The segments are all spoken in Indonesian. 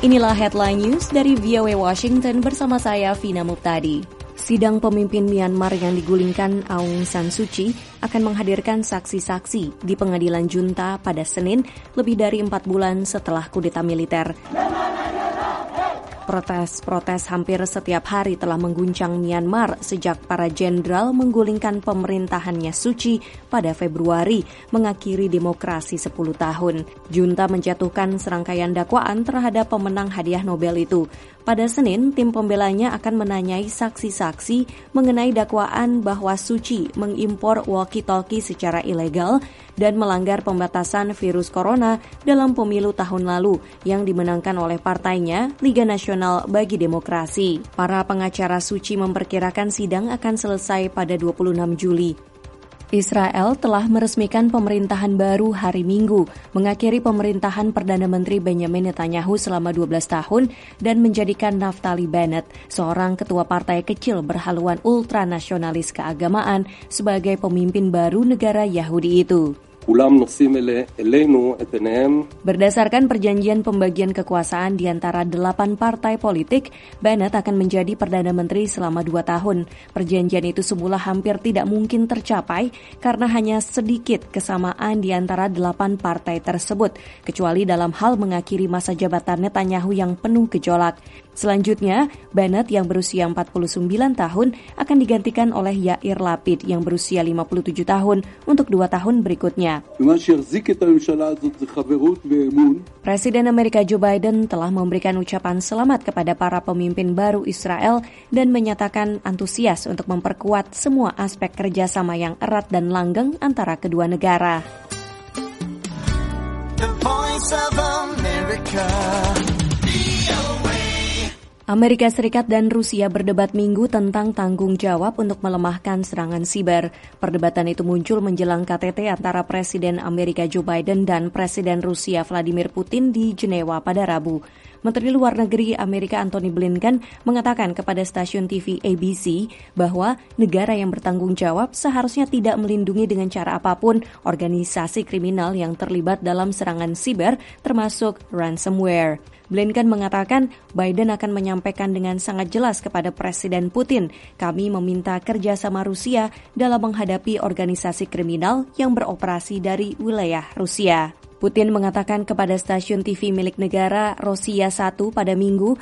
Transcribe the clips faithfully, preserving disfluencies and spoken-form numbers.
Inilah Headline News dari V O A Washington bersama saya, Vina Muptadi. Sidang pemimpin Myanmar yang digulingkan Aung San Suu Kyi akan menghadirkan saksi-saksi di pengadilan junta pada Senin lebih dari empat bulan setelah kudeta militer. Protes-protes hampir setiap hari telah mengguncang Myanmar sejak para jenderal menggulingkan pemerintahannya Suu Kyi pada Februari, mengakhiri demokrasi sepuluh tahun. Junta menjatuhkan serangkaian dakwaan terhadap pemenang hadiah Nobel itu. Pada Senin, tim pembelanya akan menanyai saksi-saksi mengenai dakwaan bahwa Suu Kyi mengimpor walkie-talkie secara ilegal dan melanggar pembatasan virus corona dalam pemilu tahun lalu yang dimenangkan oleh partainya, Liga Nasional Bagi Demokrasi. Para pengacara Suu Kyi memperkirakan sidang akan selesai pada dua puluh enam Juli. Israel telah meresmikan pemerintahan baru hari Minggu, mengakhiri pemerintahan Perdana Menteri Benjamin Netanyahu selama dua belas tahun dan menjadikan Naftali Bennett, seorang ketua partai kecil berhaluan ultranasionalis keagamaan, sebagai pemimpin baru negara Yahudi itu. Berdasarkan perjanjian pembagian kekuasaan di antara delapan partai politik, Bennett akan menjadi Perdana Menteri selama dua tahun. Perjanjian itu semula hampir tidak mungkin tercapai karena hanya sedikit kesamaan di antara delapan partai tersebut, kecuali dalam hal mengakhiri masa jabatan Netanyahu yang penuh gejolak. Selanjutnya, Bennett yang berusia empat puluh sembilan tahun akan digantikan oleh Yair Lapid yang berusia lima puluh tujuh tahun untuk dua tahun berikutnya. Presiden Amerika Joe Biden telah memberikan ucapan selamat kepada para pemimpin baru Israel dan menyatakan antusias untuk memperkuat semua aspek kerjasama yang erat dan langgeng antara kedua negara. The Voice of America. Amerika Serikat dan Rusia berdebat Minggu tentang tanggung jawab untuk melemahkan serangan siber. Perdebatan itu muncul menjelang K T T antara Presiden Amerika Joe Biden dan Presiden Rusia Vladimir Putin di Jenewa pada Rabu. Menteri Luar Negeri Amerika Antony Blinken mengatakan kepada stasiun T V A B C bahwa negara yang bertanggung jawab seharusnya tidak melindungi dengan cara apapun organisasi kriminal yang terlibat dalam serangan siber, termasuk ransomware. Blinken mengatakan Biden akan menyampaikan dengan sangat jelas kepada Presiden Putin, kami meminta kerjasama Rusia dalam menghadapi organisasi kriminal yang beroperasi dari wilayah Rusia. Putin mengatakan kepada stasiun T V milik negara Rossiya satu pada Minggu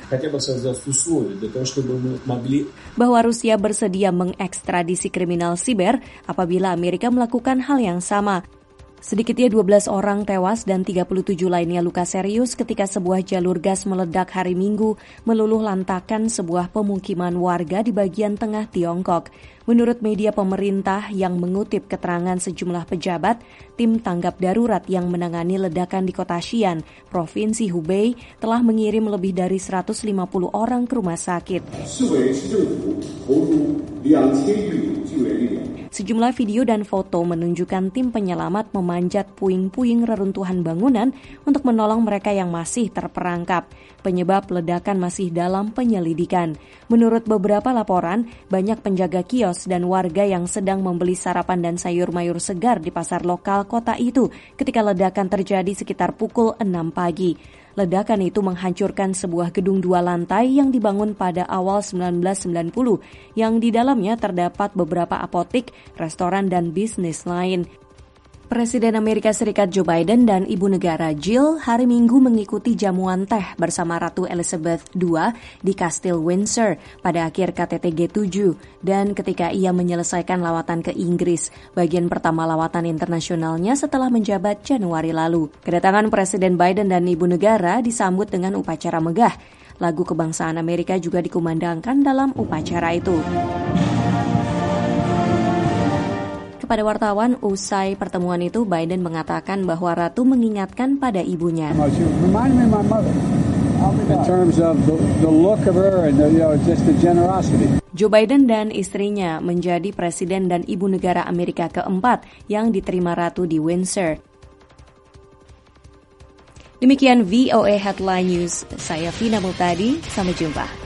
bahwa Rusia bersedia mengekstradisi kriminal siber apabila Amerika melakukan hal yang sama. Sedikitnya dua belas orang tewas dan tiga puluh tujuh lainnya luka serius ketika sebuah jalur gas meledak hari Minggu meluluh lantakan sebuah pemukiman warga di bagian tengah Tiongkok. Menurut media pemerintah yang mengutip keterangan sejumlah pejabat, tim tanggap darurat yang menangani ledakan di kota Xi'an, Provinsi Hubei, telah mengirim lebih dari seratus lima puluh orang ke rumah sakit. Sejumlah video dan foto menunjukkan tim penyelamat memanjat puing-puing reruntuhan bangunan untuk menolong mereka yang masih terperangkap. Penyebab ledakan masih dalam penyelidikan. Menurut beberapa laporan, banyak penjaga kios dan warga yang sedang membeli sarapan dan sayur mayur segar di pasar lokal kota itu ketika ledakan terjadi sekitar pukul enam pagi. Ledakan itu menghancurkan sebuah gedung dua lantai yang dibangun pada awal sembilan belas sembilan puluh, yang di dalamnya terdapat beberapa apotik, restoran, dan bisnis lain. Presiden Amerika Serikat Joe Biden dan Ibu Negara Jill hari Minggu mengikuti jamuan teh bersama Ratu Elizabeth kedua di Kastil Windsor pada akhir K T T G tujuh dan ketika ia menyelesaikan lawatan ke Inggris, bagian pertama lawatan internasionalnya setelah menjabat Januari lalu. Kedatangan Presiden Biden dan Ibu Negara disambut dengan upacara megah. Lagu kebangsaan Amerika juga dikumandangkan dalam upacara itu. Kepada wartawan, usai pertemuan itu, Biden mengatakan bahwa Ratu mengingatkan pada ibunya. Joe Biden dan istrinya menjadi presiden dan ibu negara Amerika keempat yang diterima Ratu di Windsor. Demikian V O A Headline News. Saya Vina Muptadi, sampai jumpa.